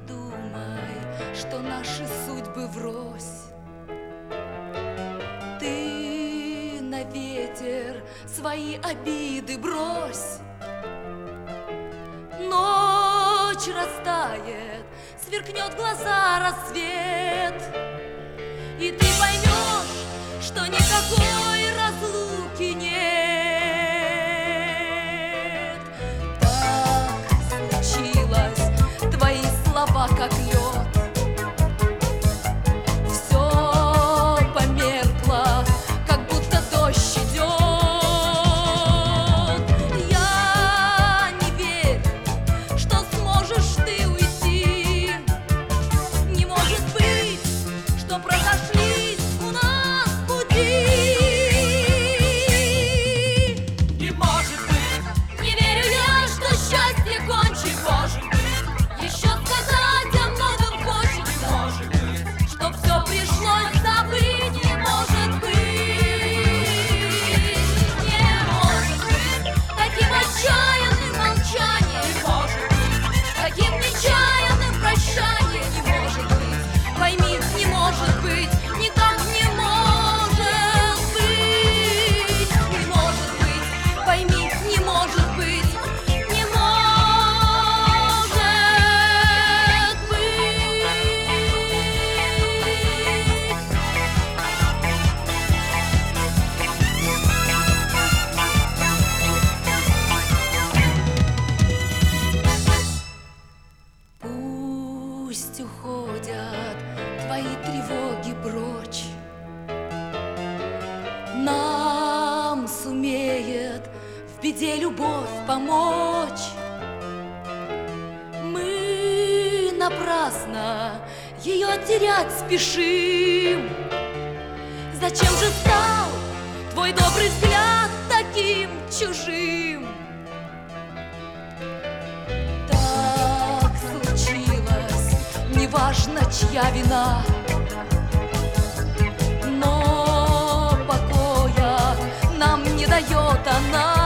думай, что наши судьбы врозь. Ты на ветер свои обиды брось. Ночь растает, сверкнет в глаза рассвет, и ты поймешь, что никакой разлуки нет. Так случилось, твои слова как лед. Все померкло, как будто дождь идет. Я не верю, что сможешь ты уйти. Не может быть, что разошлись у нас пути. Не может быть, Не верю я, что счастье кончится. может быть, Еще сказать о многом хочется, может быть, чтоб все пришлось забыть. Не может быть, не может быть таким отчаянным молчанием, может быть, таким нечаянным прощанием. Не может быть, пойми, не может быть, никак не может быть. Не может быть, пойми, не может быть, не может быть. Пусть уходят твои тревоги прочь. Нам сумеет в беде любовь помочь. Мы напрасно ее терять спешим. Зачем же стал твой добрый взгляд таким чужим? Так случилось, неважно, чья вина, но покоя нам не дает она.